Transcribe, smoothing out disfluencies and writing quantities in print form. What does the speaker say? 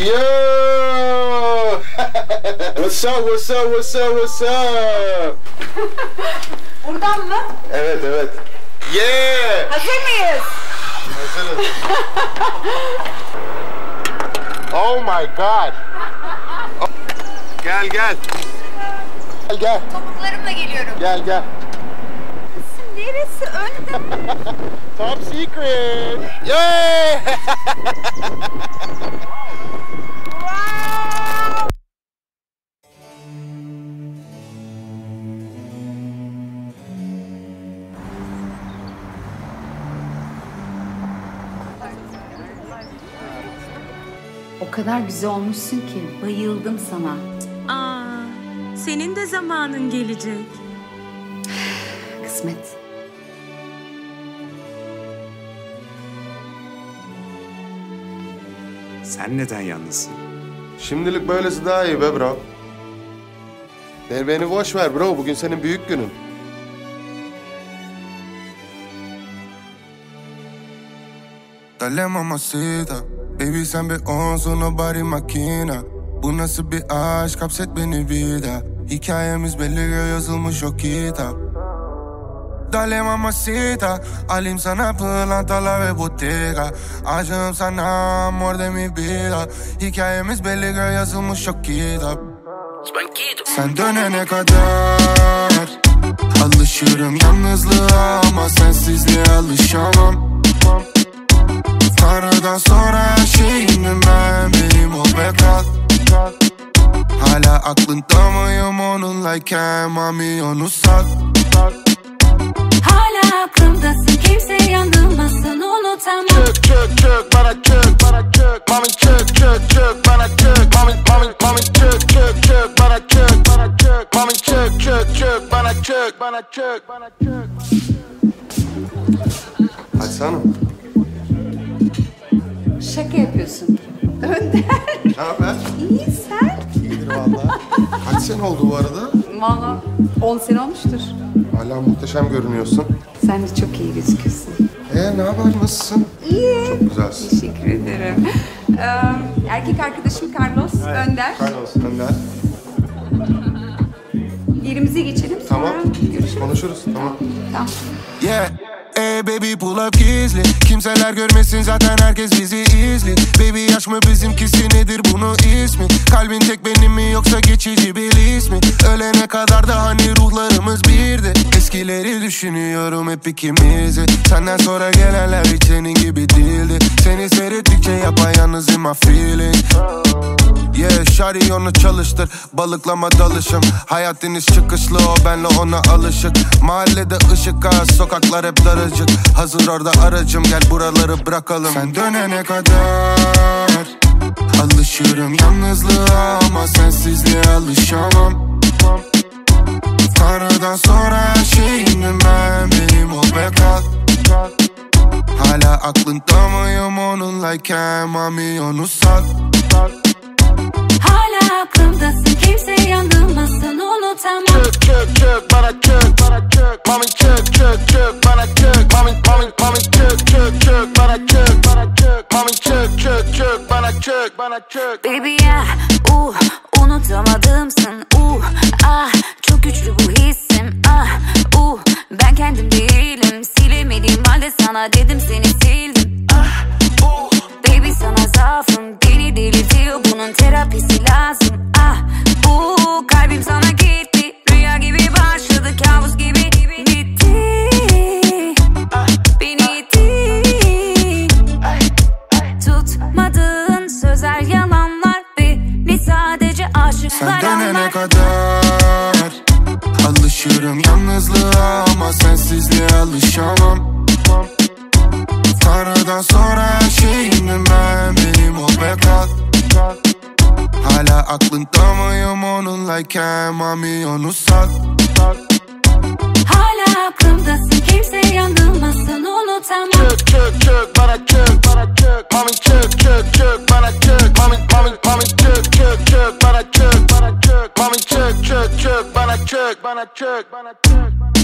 Yo! What's up, what's up, what's up, what's up? Buradan mı? Evet, evet. Yeah! Hazır mıyız? Hazırız. Oh my god. Oh. Gel, gel. Gel, gel. Topuklarımla geliyorum. Gel, gel. Neresi? Önde. Top secret. Yeah! Wow! O kadar güzel olmuşsun ki bayıldım sana. Aa, senin de zamanın gelecek. Kısmet. Sen neden yalnızsın? Şimdilik böylesi daha iyi be bro. Beni boş ver bro. Bugün senin büyük günün. Dale mamacita, baby sen bir onsun o body makina. Bu nasıl bir aşk, hapset beni bir daha. Hikayemiz belli yazılmış o kitap. Dale mamacita, alayım sana pırlantalar ve bottega. Aşığım sana, amor de mi vida. Hikayemiz belli yazılmış o kitap. Sen dönene kadar alışırım yalnızlığa, ama sensizliğe alışamam. Tanrı'dan sonra her şeyimdim ben, benim ol ve kal. Hala aklında mıyım onunlayken, mami onu sat. Hala aklımdasın, kimse yanılmasın, unutamam. Çök çök çök bana çök, bana çök. Mami çök çök çök bana çök. Mami çök çök çök bana çök, bana çök. Mami çök çök çök bana çök, bana çök, bana çök. Açsana. Şaka yapıyorsun. Önder. Ne haber? İyi sen? İyidir valla. Kaç sene oldu bu arada? Valla 10 sene olmuştur. Hala muhteşem görünüyorsun. Sen de çok iyi gözüküyorsun. Ne haber, nasılsın? İyi. Çok güzelsin. Teşekkür ederim. Erkek arkadaşım Carlos Önder. Carlos Önder. Yerimize geçelim sonra Tamam. görüşürüz. Konuşuruz. Tamam. Tamam. Yeah. Hey baby pull up gizli. Kimseler görmesin zaten herkes bizi izli. Baby yaş mı bizimkisi, nedir bunun ismi? Kalbin tek benim mi yoksa geçici bir his mi? Ölene kadar da hani ruhlarımız birdi. Eskileri düşünüyorum hep ikimizi. Senden sonra gelenler hiç senin gibi değildi. Seni seyrettikçe yapayalnız in my feeling. Yeah, şari onu çalıştır, balıklama dalışım. Hayat deniz çıkışlı, o benle ona alışık. Mahallede ışık az, sokaklar hep daracık. Hazır orada aracım, gel buraları bırakalım. Sen dönene kadar alışırım yalnızlığa, ama sensizliğe alışamam. Tanrı'dan sonra her şeyimdim ben, benim ol ve kal. Hala aklında mıyım onunlayken, mami onu sat. Hala aklımdasın, kimse yanılmasın, unutamam. Çök çök çök bana çök, bana çök. Mami çök çök çök bana çök. Mami çök çök çök bana çök, bana çök. Mami çök çök çök bana çök, bana çök. Baby ya, unutamadımsın, ah. Çok güçlü bu hissim, ah, ben kendim değilim. Silemediğim halde sana dedim, seni sildim, ah, baby sana zaafım beni delirtiyor, bunun terapisi lazım, ah, kalbim sana gitti. Rüya gibi başladı, kabus gibi bitti. Beni itti. Tutmadığın sözler, yalanlar, beni sadece aşıklar Sen dönene anlar. kadar alışırım yalnızlığa, ama sensizliğe alışamam. Tanrı'dan sonra her şeyimdim ben, benim ol ve kal. Hala aklında mıyım onunlayken, mami onu sat. Hala aklımdasın, kimse yanılmasın, unutamam. Çök çök çök bana çök, bana çök. Mami çök çök çök bana çök. Mami çök çök çök bana çök, bana çök. Mami çök çök çök bana çök, bana çök, bana çök.